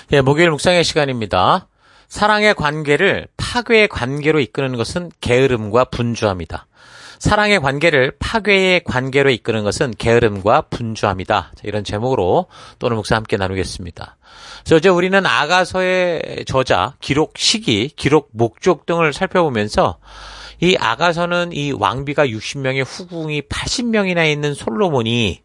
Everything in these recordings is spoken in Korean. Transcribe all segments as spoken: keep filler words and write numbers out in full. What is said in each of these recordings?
예, 목요일 묵상의 시간입니다. 사랑의 관계를 파괴의 관계로 이끄는 것은 게으름과 분주함이다. 사랑의 관계를 파괴의 관계로 이끄는 것은 게으름과 분주함이다. 자, 이런 제목으로 또 오늘 묵상 함께 나누겠습니다. 그래서 어제 우리는 아가서의 저자, 기록 시기, 기록 목적 등을 살펴보면서 이 아가서는 이 왕비가 육십 명의 후궁이 팔십 명이나 있는 솔로몬이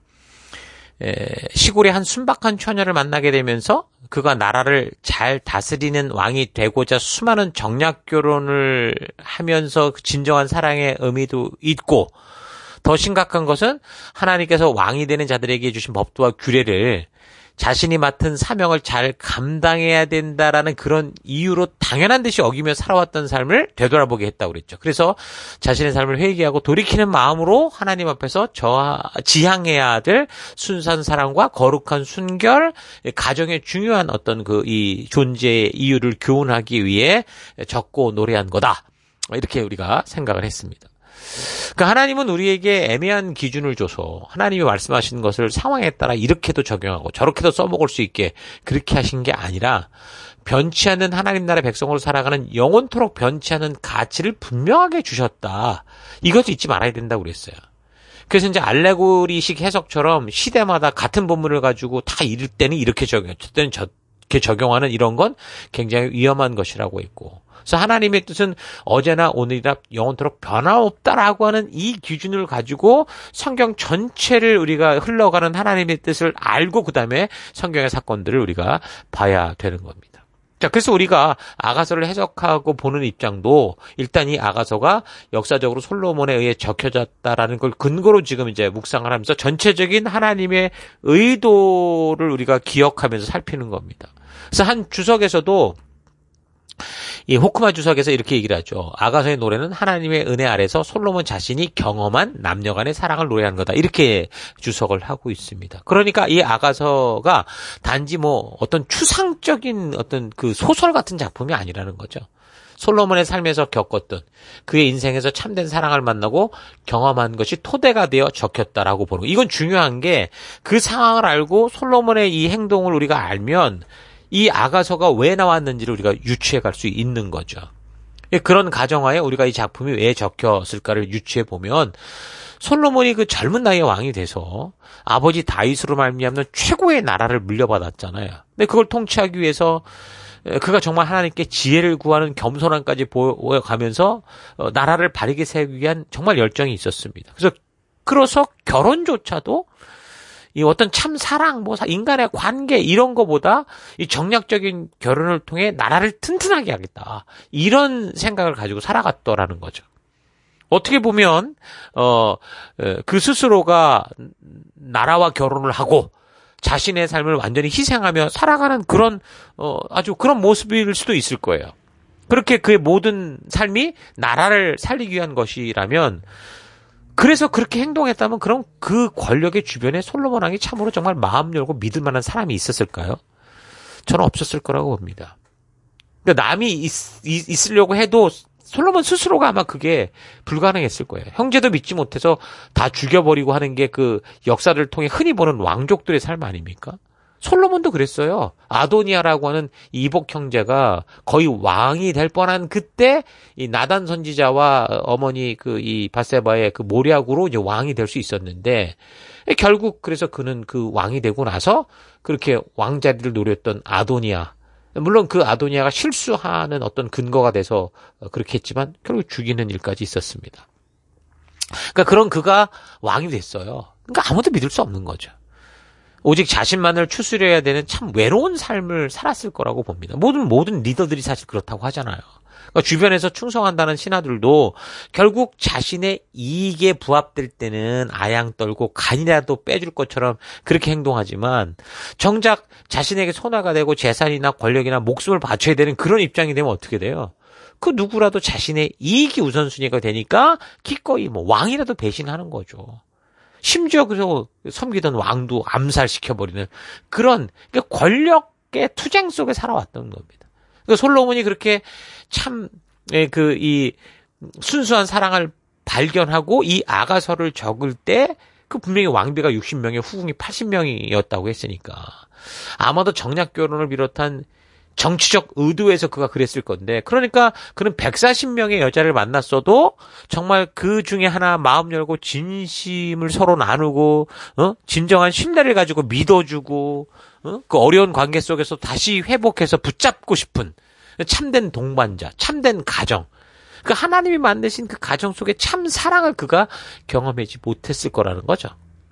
시골의 한 순박한 처녀를 만나게 되면서 그가 나라를 잘 다스리는 왕이 되고자 수많은 정략 결혼을 하면서 진정한 사랑의 의미도 있고, 더 심각한 것은 하나님께서 왕이 되는 자들에게 주신 법도와 규례를 자신이 맡은 사명을 잘 감당해야 된다라는 그런 이유로 당연한 듯이 어기며 살아왔던 삶을 되돌아보게 했다고 그랬죠. 그래서 자신의 삶을 회개하고 돌이키는 마음으로 하나님 앞에서 저 지향해야 될 순수한 사랑과 거룩한 순결, 가정의 중요한 어떤 그 이 존재의 이유를 교훈하기 위해 적고 노래한 거다. 이렇게 우리가 생각을 했습니다. 그러니까 하나님은 우리에게 애매한 기준을 줘서 하나님이 말씀하신 것을 상황에 따라 이렇게도 적용하고 저렇게도 써먹을 수 있게 그렇게 하신 게 아니라 변치 않는 하나님 나라의 백성으로 살아가는 영원토록 변치 않는 가치를 분명하게 주셨다. 이것도 잊지 말아야 된다고 그랬어요. 그래서 이제 알레고리식 해석처럼 시대마다 같은 본문을 가지고 다 이럴 때는 이렇게 적용, 저 때는 저렇게 적용하는 이런 건 굉장히 위험한 것이라고 했고, 그래서 하나님의 뜻은 어제나 오늘이나 영원토록 변함없다라고 하는 이 기준을 가지고 성경 전체를 우리가 흘러가는 하나님의 뜻을 알고 그 다음에 성경의 사건들을 우리가 봐야 되는 겁니다. 자, 그래서 우리가 아가서를 해석하고 보는 입장도 일단 이 아가서가 역사적으로 솔로몬에 의해 적혀졌다라는 걸 근거로 지금 이제 묵상을 하면서 전체적인 하나님의 의도를 우리가 기억하면서 살피는 겁니다. 그래서 한 주석에서도 이 호크마 주석에서 이렇게 얘기를 하죠. 아가서의 노래는 하나님의 은혜 아래서 솔로몬 자신이 경험한 남녀 간의 사랑을 노래하는 거다. 이렇게 주석을 하고 있습니다. 그러니까 이 아가서가 단지 뭐 어떤 추상적인 어떤 그 소설 같은 작품이 아니라는 거죠. 솔로몬의 삶에서 겪었던 그의 인생에서 참된 사랑을 만나고 경험한 것이 토대가 되어 적혔다라고 보는 거. 이건 중요한 게 그 상황을 알고 솔로몬의 이 행동을 우리가 알면 이 아가서가 왜 나왔는지를 우리가 유추해 갈 수 있는 거죠. 그런 가정하에 우리가 이 작품이 왜 적혔을까를 유추해 보면 솔로몬이 그 젊은 나이에 왕이 돼서 아버지 다윗으로 말미암는 최고의 나라를 물려받았잖아요. 근데 그걸 통치하기 위해서 그가 정말 하나님께 지혜를 구하는 겸손함까지 보여가면서 나라를 바르게 세우기 위한 정말 열정이 있었습니다. 그래서 그래서 결혼조차도 이 어떤 참 사랑, 뭐 인간의 관계 이런 거보다 이 정략적인 결혼을 통해 나라를 튼튼하게 하겠다. 이런 생각을 가지고 살아갔더라는 거죠. 어떻게 보면 어 그 스스로가 나라와 결혼을 하고 자신의 삶을 완전히 희생하며 살아가는 그런 어 아주 그런 모습일 수도 있을 거예요. 그렇게 그의 모든 삶이 나라를 살리기 위한 것이라면, 그래서 그렇게 행동했다면 그럼 그 권력의 주변에 솔로몬 왕이 참으로 정말 마음 열고 믿을 만한 사람이 있었을까요? 저는 없었을 거라고 봅니다. 그러니까 남이 있, 있으려고 해도 솔로몬 스스로가 아마 그게 불가능했을 거예요. 형제도 믿지 못해서 다 죽여버리고 하는 게 그 역사를 통해 흔히 보는 왕족들의 삶 아닙니까? 솔로몬도 그랬어요. 아도니아라고 하는 이복 형제가 거의 왕이 될 뻔한 그때 이 나단 선지자와 어머니 그 이 바세바의 그 모략으로 이제 왕이 될 수 있었는데, 결국 그래서 그는 그 왕이 되고 나서 그렇게 왕자리를 노렸던 아도니아, 물론 그 아도니아가 실수하는 어떤 근거가 돼서 그렇게 했지만 결국 죽이는 일까지 있었습니다. 그러니까 그런 그가 왕이 됐어요. 그러니까 아무도 믿을 수 없는 거죠. 오직 자신만을 추스려야 되는 참 외로운 삶을 살았을 거라고 봅니다. 모든 모든 리더들이 사실 그렇다고 하잖아요. 그러니까 주변에서 충성한다는 신하들도 결국 자신의 이익에 부합될 때는 아양 떨고 간이라도 빼줄 것처럼 그렇게 행동하지만, 정작 자신에게 손해가 되고 재산이나 권력이나 목숨을 바쳐야 되는 그런 입장이 되면 어떻게 돼요? 그 누구라도 자신의 이익이 우선순위가 되니까 기꺼이 뭐 왕이라도 배신하는 거죠. 심지어 그래서 섬기던 왕도 암살시켜버리는 그런 그러니까 권력의 투쟁 속에 살아왔던 겁니다. 그러니까 솔로몬이 그렇게 참 그 이 순수한 사랑을 발견하고 이 아가서를 적을 때 그 분명히 왕비가 육십 명에 후궁이 팔십 명이었다고 했으니까 아마도 정략 결혼을 비롯한 정치적 의도에서 그가 그랬을 건데, 그러니까 그는 백사십 명의 여자를 만났어도 정말 그 중에 하나 마음 열고 진심을 서로 나누고 어? 진정한 신뢰를 가지고 믿어주고 어? 그 어려운 관계 속에서 다시 회복해서 붙잡고 싶은 참된 동반자, 참된 가정, 그 하나님이 만드신 그 가정 속에 참 사랑을 그가 경험하지 못했을 거라는 거죠.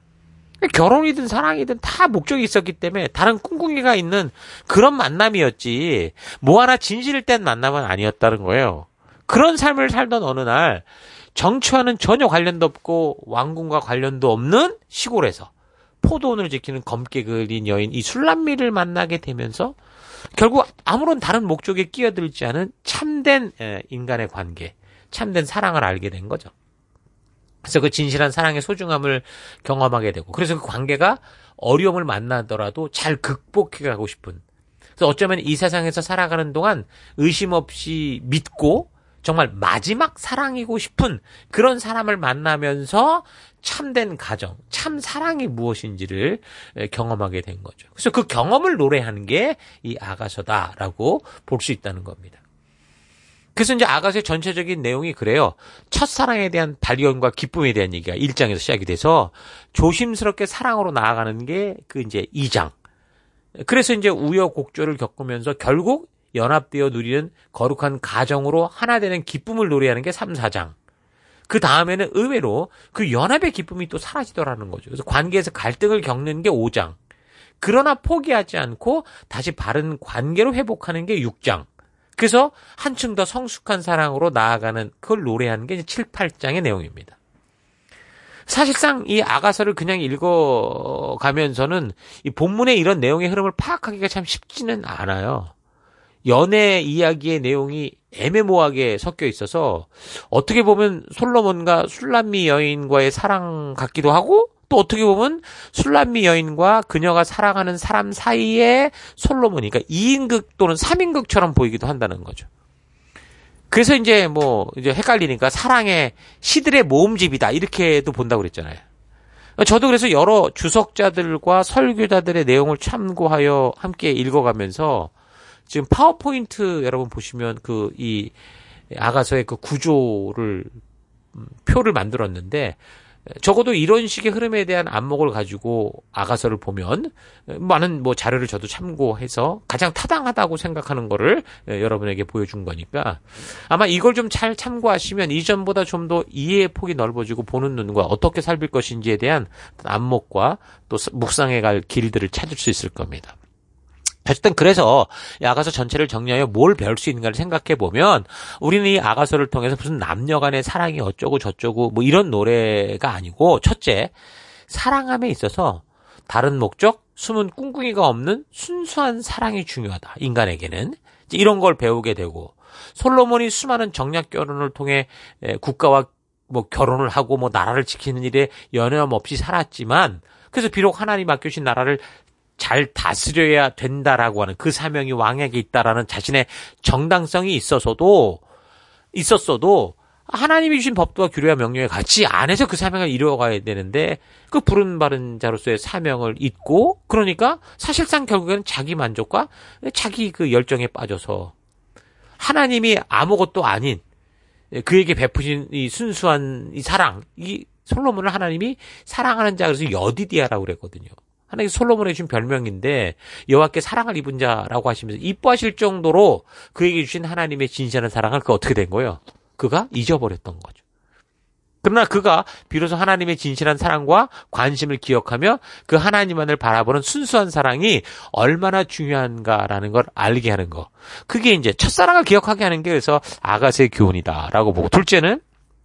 결혼이든 사랑이든 다 목적이 있었기 때문에 다른 꿍꿍이가 있는 그런 만남이었지 뭐 하나 진실을 뗀 만남은 아니었다는 거예요. 그런 삶을 살던 어느 날 정치와는 전혀 관련도 없고 왕궁과 관련도 없는 시골에서 포도원을 지키는 검게 그린 여인 이 술람미를 만나게 되면서 결국 아무런 다른 목적에 끼어들지 않은 참된 인간의 관계, 참된 사랑을 알게 된 거죠. 그래서 그 진실한 사랑의 소중함을 경험하게 되고, 그래서 그 관계가 어려움을 만나더라도 잘 극복해 가고 싶은, 그래서 어쩌면 이 세상에서 살아가는 동안 의심 없이 믿고 정말 마지막 사랑이고 싶은 그런 사람을 만나면서 참된 가정, 참 사랑이 무엇인지를 경험하게 된 거죠. 그래서 그 경험을 노래하는 게 이 아가서다라고 볼 수 있다는 겁니다. 그래서 이제 아가서의 전체적인 내용이 그래요. 첫사랑에 대한 발견과 기쁨에 대한 얘기가 일 장에서 시작이 돼서 조심스럽게 사랑으로 나아가는 게 그 이제 이 장. 그래서 이제 우여곡절을 겪으면서 결국 연합되어 누리는 거룩한 가정으로 하나 되는 기쁨을 노래하는 게 삼, 사 장. 그 다음에는 의외로 그 연합의 기쁨이 또 사라지더라는 거죠. 그래서 관계에서 갈등을 겪는 게 오 장. 그러나 포기하지 않고 다시 바른 관계로 회복하는 게 육 장. 그래서 한층 더 성숙한 사랑으로 나아가는 그걸 노래하는 게 칠, 팔 장의 내용입니다. 사실상 이 아가서를 그냥 읽어가면서는 이 본문의 이런 내용의 흐름을 파악하기가 참 쉽지는 않아요. 연애 이야기의 내용이 애매모호하게 섞여 있어서 어떻게 보면 솔로몬과 술람미 여인과의 사랑 같기도 하고, 또 어떻게 보면 술람미 여인과 그녀가 사랑하는 사람 사이에 솔로몬이, 그러니까 이 인극 또는 삼 인극처럼 보이기도 한다는 거죠. 그래서 이제 뭐 이제 헷갈리니까 사랑의 시들의 모음집이다 이렇게도 본다고 그랬잖아요. 저도 그래서 여러 주석자들과 설교자들의 내용을 참고하여 함께 읽어가면서 지금 파워포인트 여러분 보시면 그 이 아가서의 그 구조를 표를 만들었는데, 적어도 이런 식의 흐름에 대한 안목을 가지고 아가서를 보면 많은 뭐 자료를 저도 참고해서 가장 타당하다고 생각하는 거를 여러분에게 보여준 거니까 아마 이걸 좀 잘 참고하시면 이전보다 좀 더 이해의 폭이 넓어지고 보는 눈과 어떻게 살필 것인지에 대한 안목과 또 묵상해 갈 길들을 찾을 수 있을 겁니다. 어쨌든 그래서 이 아가서 전체를 정리하여 뭘 배울 수 있는가를 생각해 보면 우리는 이 아가서를 통해서 무슨 남녀 간의 사랑이 어쩌고 저쩌고 뭐 이런 노래가 아니고, 첫째, 사랑함에 있어서 다른 목적, 숨은 꿍꿍이가 없는 순수한 사랑이 중요하다. 인간에게는 이런 걸 배우게 되고, 솔로몬이 수많은 정략 결혼을 통해 국가와 뭐 결혼을 하고 뭐 나라를 지키는 일에 연연함 없이 살았지만, 그래서 비록 하나님 맡겨주신 나라를 잘 다스려야 된다라고 하는 그 사명이 왕에게 있다라는 자신의 정당성이 있어서도 있었어도 하나님이 주신 법도와 규례와 명령에 같이 안에서 그 사명을 이루어가야 되는데 그 부른 바른 자로서의 사명을 잊고, 그러니까 사실상 결국에는 자기 만족과 자기 그 열정에 빠져서 하나님이 아무것도 아닌 그에게 베푸신 이 순수한 이 사랑, 이 솔로몬을 하나님이 사랑하는 자, 그래서 여디디아라고 그랬거든요. 하나님 솔로몬에 주신 별명인데 여호와께 사랑을 입은 자라고 하시면서 이뻐하실 정도로 그에게 주신 하나님의 진실한 사랑을 그 어떻게 된 거예요? 그가 잊어버렸던 거죠. 그러나 그가 비로소 하나님의 진실한 사랑과 관심을 기억하며 그 하나님만을 바라보는 순수한 사랑이 얼마나 중요한가라는 걸 알게 하는 거. 그게 이제 첫사랑을 기억하게 하는 게 그래서 아가서의 교훈이다라고 보고, 둘째는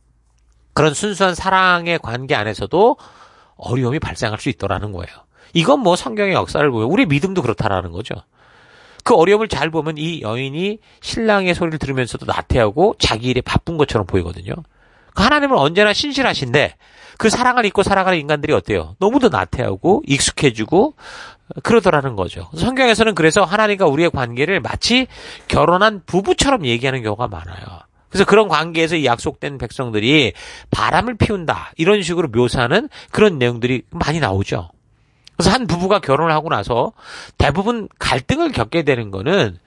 그런 순수한 사랑의 관계 안에서도 어려움이 발생할 수 있더라는 거예요. 이건 뭐 성경의 역사를 보면 우리 믿음도 그렇다라는 거죠. 그 어려움을 잘 보면 이 여인이 신랑의 소리를 들으면서도 나태하고 자기 일에 바쁜 것처럼 보이거든요. 하나님은 언제나 신실하신데 그 사랑을 잊고 살아가는 인간들이 어때요? 너무도 나태하고 익숙해지고 그러더라는 거죠. 성경에서는 그래서 하나님과 우리의 관계를 마치 결혼한 부부처럼 얘기하는 경우가 많아요. 그래서 그런 관계에서 이 약속된 백성들이 바람을 피운다. 이런 식으로 묘사하는 그런 내용들이 많이 나오죠. 그래서 한 부부가 결혼을 하고 나서 대부분 갈등을 겪게 되는 거는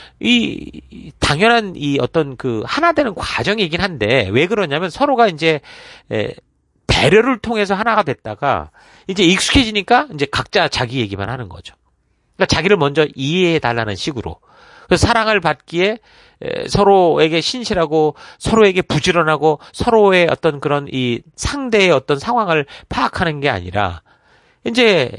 이 당연한 이 어떤 그 하나 되는 과정이긴 한데 왜 그러냐면 서로가 이제 에, 배려를 통해서 하나가 됐다가 이제 익숙해지니까 이제 각자 자기 얘기만 하는 거죠. 그러니까 자기를 먼저 이해해 달라는 식으로. 그래서 사랑을 받기에 서로에게 신실하고 서로에게 부지런하고 서로의 어떤 그런 이 상대의 어떤 상황을 파악하는 게 아니라 이제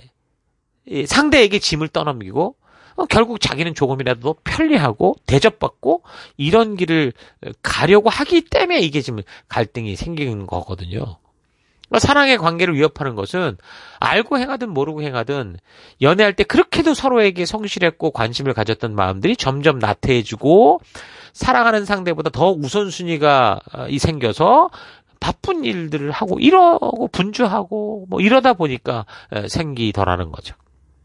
상대에게 짐을 떠넘기고 결국 자기는 조금이라도 편리하고 대접받고 이런 길을 가려고 하기 때문에 이게 지금 갈등이 생기는 거거든요. 사랑의 관계를 위협하는 것은 알고 행하든 모르고 행하든 연애할 때 그렇게도 서로에게 성실했고 관심을 가졌던 마음들이 점점 나태해지고 사랑하는 상대보다 더 우선순위가 생겨서 바쁜 일들을 하고 이러고 분주하고 뭐 이러다 보니까 생기더라는 거죠.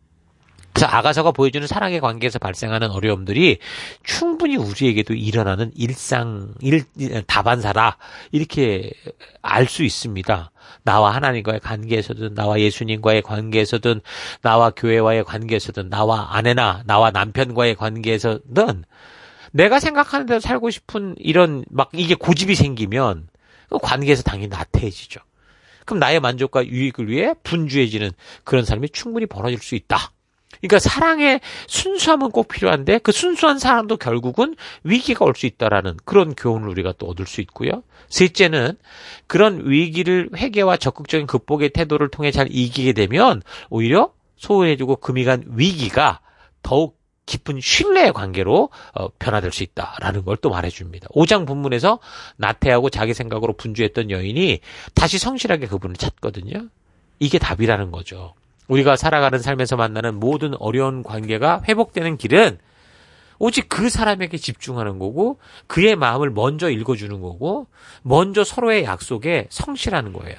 그래서 아가서가 보여주는 사랑의 관계에서 발생하는 어려움들이 충분히 우리에게도 일어나는 일상 일 다반사라 이렇게 알 수 있습니다. 나와 하나님과의 관계에서든 나와 예수님과의 관계에서든 나와 교회와의 관계에서든 나와 아내나 나와 남편과의 관계에서든 내가 생각하는 대로 살고 싶은 이런 막 이게 고집이 생기면 그 관계에서 당연히 나태해지죠. 그럼 나의 만족과 유익을 위해 분주해지는 그런 삶이 충분히 벌어질 수 있다. 그러니까 사랑의 순수함은 꼭 필요한데 그 순수한 사랑도 결국은 위기가 올 수 있다라는 그런 교훈을 우리가 또 얻을 수 있고요. 셋째는 그런 위기를 회개와 적극적인 극복의 태도를 통해 잘 이기게 되면 오히려 소홀해지고 금이 간 위기가 더욱 깊은 신뢰의 관계로 어, 변화될 수 있다라는 걸 또 말해줍니다. 오 장 본문에서 나태하고 자기 생각으로 분주했던 여인이 다시 성실하게 그분을 찾거든요. 이게 답이라는 거죠. 우리가 살아가는 삶에서 만나는 모든 어려운 관계가 회복되는 길은 오직 그 사람에게 집중하는 거고 그의 마음을 먼저 읽어주는 거고 먼저 서로의 약속에 성실하는 거예요.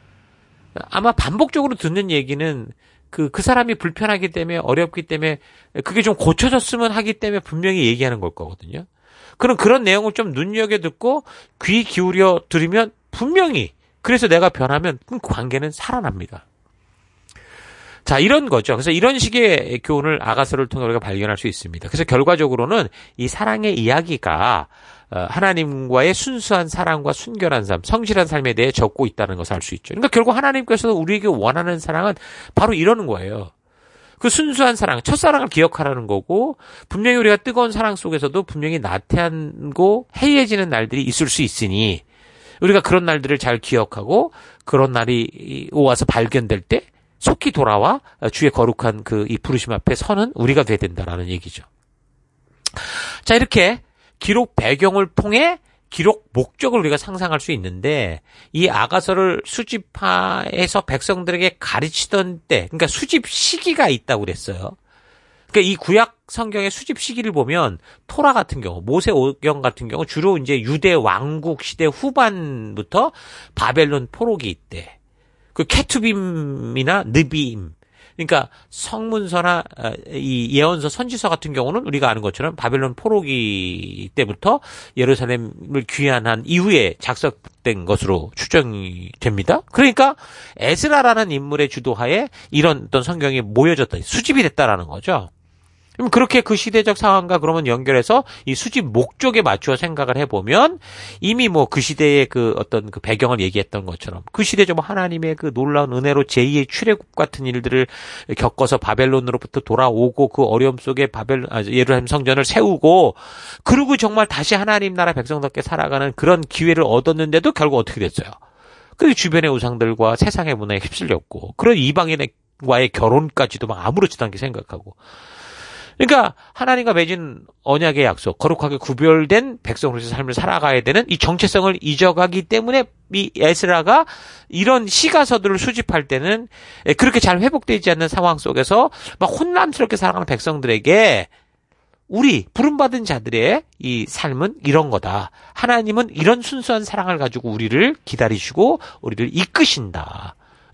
아마 반복적으로 듣는 얘기는 그, 그 사람이 불편하기 때문에 어렵기 때문에 그게 좀 고쳐졌으면 하기 때문에 분명히 얘기하는 걸 거거든요. 그럼 그런 내용을 좀 눈여겨 듣고 귀 기울여 들으면 분명히 그래서 내가 변하면 그 관계는 살아납니다. 자, 이런 거죠. 그래서 이런 식의 교훈을 아가서를 통해 우리가 발견할 수 있습니다. 그래서 결과적으로는 이 사랑의 이야기가 하나님과의 순수한 사랑과 순결한 삶, 성실한 삶에 대해 적고 있다는 것을 알 수 있죠. 그러니까 결국 하나님께서 우리에게 원하는 사랑은 바로 이러는 거예요. 그 순수한 사랑, 첫사랑을 기억하라는 거고 분명히 우리가 뜨거운 사랑 속에서도 분명히 나태하고 해이해지는 날들이 있을 수 있으니 우리가 그런 날들을 잘 기억하고 그런 날이 와서 발견될 때 속히 돌아와 주의 거룩한 그 이 부르심 앞에 서는 우리가 돼야 된다라는 얘기죠. 자, 이렇게 기록 배경을 통해 기록 목적을 우리가 상상할 수 있는데 이 아가서를 수집해서 백성들에게 가르치던 때, 그러니까 수집 시기가 있다고 그랬어요. 그러니까 이 구약 성경의 수집 시기를 보면 토라 같은 경우, 모세오경 같은 경우 주로 이제 유대 왕국 시대 후반부터 바벨론 포로기 때 그 케투빔이나 느비임, 그러니까 성문서나 이 예언서, 선지서 같은 경우는 우리가 아는 것처럼 바벨론 포로기 때부터 예루살렘을 귀환한 이후에 작성된 것으로 추정이 됩니다. 그러니까 에스라라는 인물의 주도하에 이런 어떤 성경이 모여졌다, 수집이 됐다라는 거죠. 그럼 그렇게 그 시대적 상황과 그러면 연결해서 이 수집 목적에 맞추어 생각을 해보면 이미 뭐 그 시대의 그 어떤 그 배경을 얘기했던 것처럼 그 시대 좀 하나님의 그 놀라운 은혜로 제이의 출애굽 같은 일들을 겪어서 바벨론으로부터 돌아오고 그 어려움 속에 바벨 아, 예루살렘 성전을 세우고 그리고 정말 다시 하나님 나라 백성답게 살아가는 그런 기회를 얻었는데도 결국 어떻게 됐어요? 그 주변의 우상들과 세상의 문화에 휩쓸렸고 그런 이방인과의 결혼까지도 막 아무렇지도 않게 생각하고 그러니까 하나님과 맺은 언약의 약속, 거룩하게 구별된 백성으로서 삶을 살아가야 되는 이 정체성을 잊어가기 때문에 이 에스라가 이런 시가서들을 수집할 때는 그렇게 잘 회복되지 않는 상황 속에서 막 혼란스럽게 살아가는 백성들에게 우리 부름받은 자들의 이 삶은 이런 거다. 하나님은 이런 순수한 사랑을 가지고 우리를 기다리시고 우리를 이끄신다.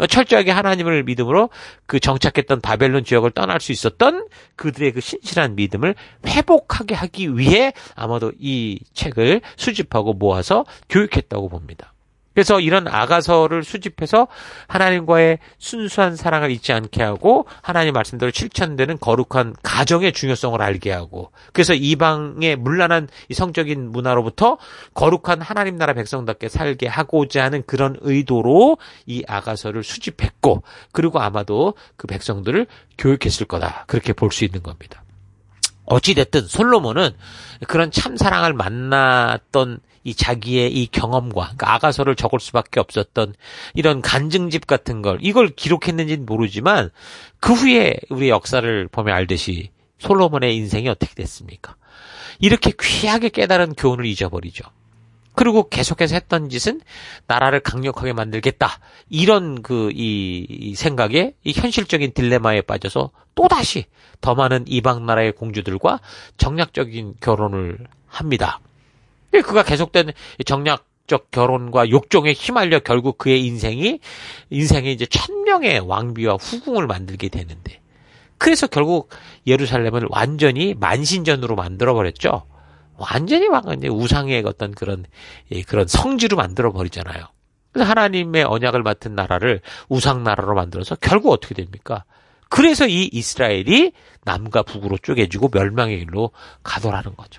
철저하게 하나님을 믿음으로 그 정착했던 바벨론 지역을 떠날 수 있었던 그들의 그 신실한 믿음을 회복하게 하기 위해 아마도 이 책을 수집하고 모아서 교육했다고 봅니다. 그래서 이런 아가서를 수집해서 하나님과의 순수한 사랑을 잊지 않게 하고 하나님 말씀대로 실천되는 거룩한 가정의 중요성을 알게 하고, 그래서 이방의 문란한 이 성적인 문화로부터 거룩한 하나님 나라 백성답게 살게 하고자 하는 그런 의도로 이 아가서를 수집했고, 그리고 아마도 그 백성들을 교육했을 거다, 그렇게 볼 수 있는 겁니다. 어찌됐든 솔로몬은 그런 참 사랑을 만났던 이 자기의 이 경험과, 그러니까 아가서를 적을 수밖에 없었던 이런 간증집 같은 걸, 이걸 기록했는지는 모르지만 그 후에 우리 역사를 보면 알듯이 솔로몬의 인생이 어떻게 됐습니까? 이렇게 귀하게 깨달은 교훈을 잊어버리죠. 그리고 계속해서 했던 짓은 나라를 강력하게 만들겠다, 이런 그 이 이 생각에, 이 현실적인 딜레마에 빠져서 또다시 더 많은 이방 나라의 공주들과 정략적인 결혼을 합니다. 그가 계속된 정략적 결혼과 욕정에 휘말려 결국 그의 인생이 인생에 이제 천명의 왕비와 후궁을 만들게 되는데, 그래서 결국 예루살렘을 완전히 만신전으로 만들어 버렸죠. 완전히 막 우상의 어떤 그런 그런 성지로 만들어 버리잖아요. 그래서 하나님의 언약을 맡은 나라를 우상 나라로 만들어서 결국 어떻게 됩니까? 그래서 이 이스라엘이 남과 북으로 쪼개지고 멸망의 길로 가더라는 거죠.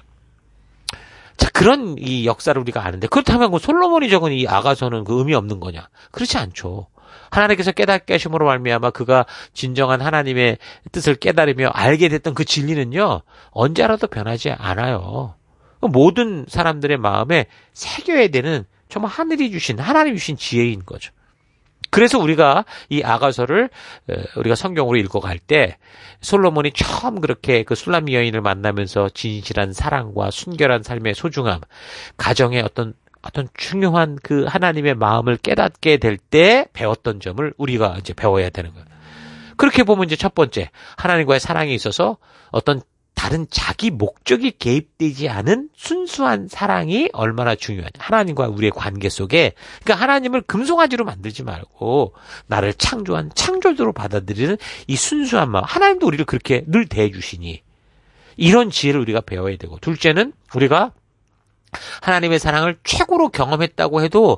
자, 그런 이 역사를 우리가 아는데, 그렇다면 그 솔로몬이 적은 이 아가서는 그 의미 없는 거냐? 그렇지 않죠. 하나님께서 깨닫게 하심으로 말미암아 그가 진정한 하나님의 뜻을 깨달으며 알게 됐던 그 진리는요, 언제라도 변하지 않아요. 모든 사람들의 마음에 새겨야 되는 정말 하늘이 주신, 하나님이 주신 지혜인 거죠. 그래서 우리가 이 아가서를 우리가 성경으로 읽어갈 때 솔로몬이 처음 그렇게 그 술람미 여인을 만나면서 진실한 사랑과 순결한 삶의 소중함, 가정의 어떤 어떤 중요한 그 하나님의 마음을 깨닫게 될 때 배웠던 점을 우리가 이제 배워야 되는 거예요. 그렇게 보면 이제 첫 번째, 하나님과의 사랑에 있어서 어떤 다른 자기 목적이 개입되지 않은 순수한 사랑이 얼마나 중요하냐. 하나님과 우리의 관계 속에, 그러니까 하나님을 금송아지로 만들지 말고 나를 창조한 창조주로 받아들이는 이 순수한 마음. 하나님도 우리를 그렇게 늘 대해주시니 이런 지혜를 우리가 배워야 되고, 둘째는 우리가 하나님의 사랑을 최고로 경험했다고 해도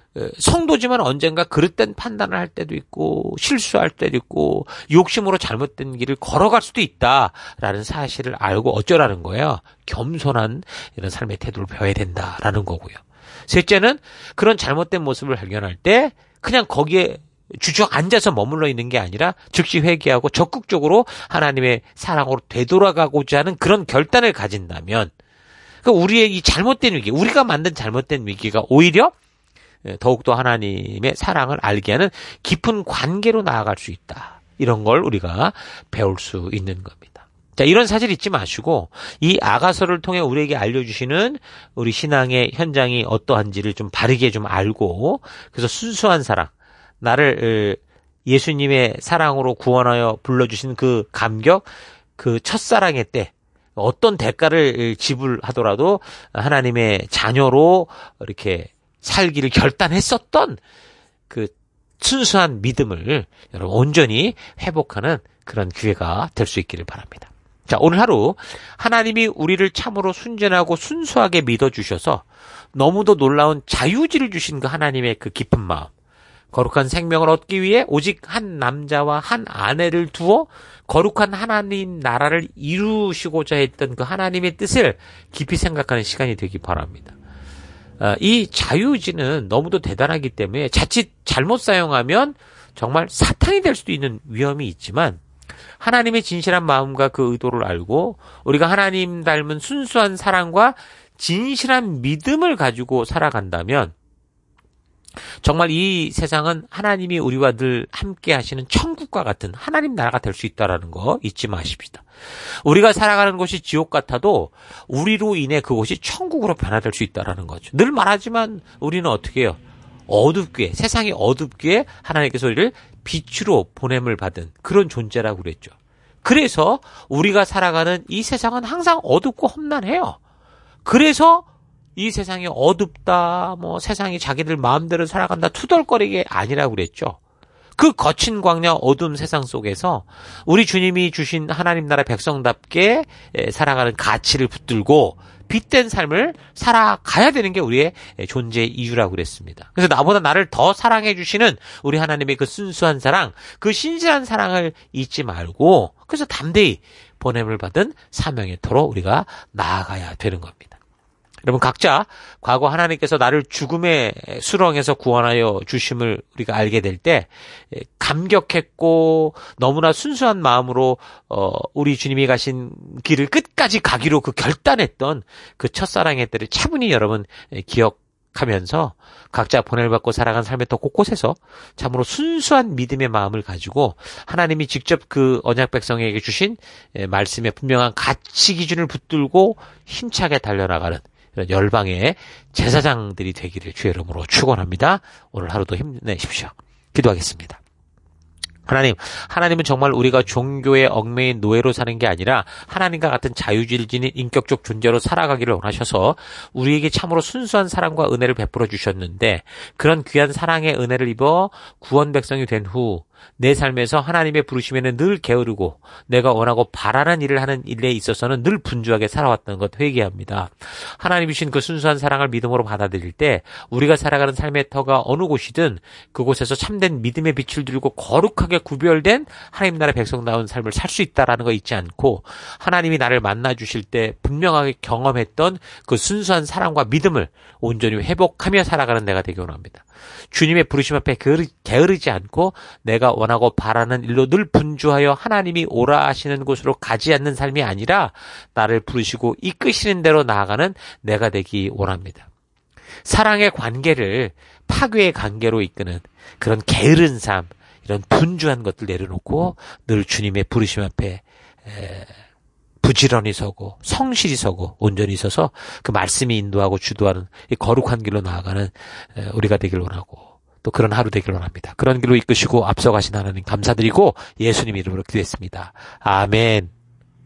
성도지만 언젠가 그릇된 판단을 할 때도 있고 실수할 때도 있고 욕심으로 잘못된 길을 걸어갈 수도 있다라는 사실을 알고 어쩌라는 거예요. 겸손한 이런 삶의 태도를 배워야 된다라는 거고요. 셋째는 그런 잘못된 모습을 발견할 때 그냥 거기에 주저앉아서 머물러 있는 게 아니라 즉시 회개하고 적극적으로 하나님의 사랑으로 되돌아가고자 하는 그런 결단을 가진다면, 그러니까 우리의 이 잘못된 위기, 우리가 만든 잘못된 위기가 오히려 더욱더 하나님의 사랑을 알게 하는 깊은 관계로 나아갈 수 있다. 이런 걸 우리가 배울 수 있는 겁니다. 자, 이런 사실 잊지 마시고 이 아가서를 통해 우리에게 알려주시는 우리 신앙의 현장이 어떠한지를 좀 바르게 좀 알고, 그래서 순수한 사랑, 나를 예수님의 사랑으로 구원하여 불러주신 그 감격, 그 첫사랑의 때 어떤 대가를 지불하더라도 하나님의 자녀로 이렇게 살기를 결단했었던 그 순수한 믿음을 여러분 온전히 회복하는 그런 기회가 될 수 있기를 바랍니다. 자, 오늘 하루 하나님이 우리를 참으로 순전하고 순수하게 믿어주셔서 너무도 놀라운 자유지를 주신 그 하나님의 그 깊은 마음, 거룩한 생명을 얻기 위해 오직 한 남자와 한 아내를 두어 거룩한 하나님 나라를 이루시고자 했던 그 하나님의 뜻을 깊이 생각하는 시간이 되기 바랍니다. 이 자유지는 너무도 대단하기 때문에 자칫 잘못 사용하면 정말 사탄이 될 수도 있는 위험이 있지만, 하나님의 진실한 마음과 그 의도를 알고 우리가 하나님 닮은 순수한 사랑과 진실한 믿음을 가지고 살아간다면 정말 이 세상은 하나님이 우리와 늘 함께 하시는 천국과 같은 하나님 나라가 될 수 있다는 거 잊지 마십시다. 우리가 살아가는 곳이 지옥 같아도 우리로 인해 그곳이 천국으로 변화될 수 있다는 거죠. 늘 말하지만 우리는 어떻게 해요? 어둡게, 세상이 어둡게 하나님께서 우리를 빛으로 보냄을 받은 그런 존재라고 그랬죠. 그래서 우리가 살아가는 이 세상은 항상 어둡고 험난해요. 그래서 이 세상이 어둡다, 뭐 세상이 자기들 마음대로 살아간다, 투덜거리게 아니라고 그랬죠. 그 거친 광야 어두운 세상 속에서 우리 주님이 주신 하나님 나라 백성답게 살아가는 가치를 붙들고 빛된 삶을 살아가야 되는 게 우리의 존재의 이유라고 그랬습니다. 그래서 나보다 나를 더 사랑해 주시는 우리 하나님의 그 순수한 사랑, 그 신실한 사랑을 잊지 말고 그래서 담대히 보냄을 받은 사명의 터로 우리가 나아가야 되는 겁니다. 여러분 각자 과거 하나님께서 나를 죽음의 수렁에서 구원하여 주심을 우리가 알게 될 때 감격했고 너무나 순수한 마음으로 어 우리 주님이 가신 길을 끝까지 가기로 그 결단했던 그 첫사랑의 때를 차분히 여러분 기억하면서 각자 보냄을 받고 살아간 삶의 더 곳곳에서 참으로 순수한 믿음의 마음을 가지고 하나님이 직접 그 언약 백성에게 주신 말씀의 분명한 가치 기준을 붙들고 힘차게 달려나가는 이런 열방의 제사장들이 되기를 주의 이름으로 축원합니다. 오늘 하루도 힘내십시오. 기도하겠습니다. 하나님, 하나님은 정말 우리가 종교의 얽매인 노예로 사는 게 아니라 하나님과 같은 자유질 지닌 인격적 존재로 살아가기를 원하셔서 우리에게 참으로 순수한 사랑과 은혜를 베풀어 주셨는데 그런 귀한 사랑의 은혜를 입어 구원 백성이 된 후 내 삶에서 하나님의 부르심에는 늘 게으르고 내가 원하고 바라는 일을 하는 일에 있어서는 늘 분주하게 살아왔다는 것 회개합니다. 하나님이 주신 그 순수한 사랑을 믿음으로 받아들일 때 우리가 살아가는 삶의 터가 어느 곳이든 그곳에서 참된 믿음의 빛을 들고 거룩하게 구별된 하나님 나라의 백성다운 삶을 살 수 있다라는 거 잊지 않고 하나님이 나를 만나 주실 때 분명하게 경험했던 그 순수한 사랑과 믿음을 온전히 회복하며 살아가는 내가 되기 원합니다. 주님의 부르심 앞에 게으르지 않고 내가 원하고 바라는 일로 늘 분주하여 하나님이 오라 하시는 곳으로 가지 않는 삶이 아니라 나를 부르시고 이끄시는 대로 나아가는 내가 되기 원합니다. 사랑의 관계를 파괴의 관계로 이끄는 그런 게으른 삶, 이런 분주한 것들 내려놓고 늘 주님의 부르심 앞에 에, 부지런히 서고 성실히 서고 온전히 서서 그 말씀이 인도하고 주도하는 이 거룩한 길로 나아가는 우리가 되길 원하고 또 그런 하루 되길 원합니다. 그런 길로 이끄시고 앞서가신 하나님 감사드리고 예수님 이름으로 기도했습니다. 아멘.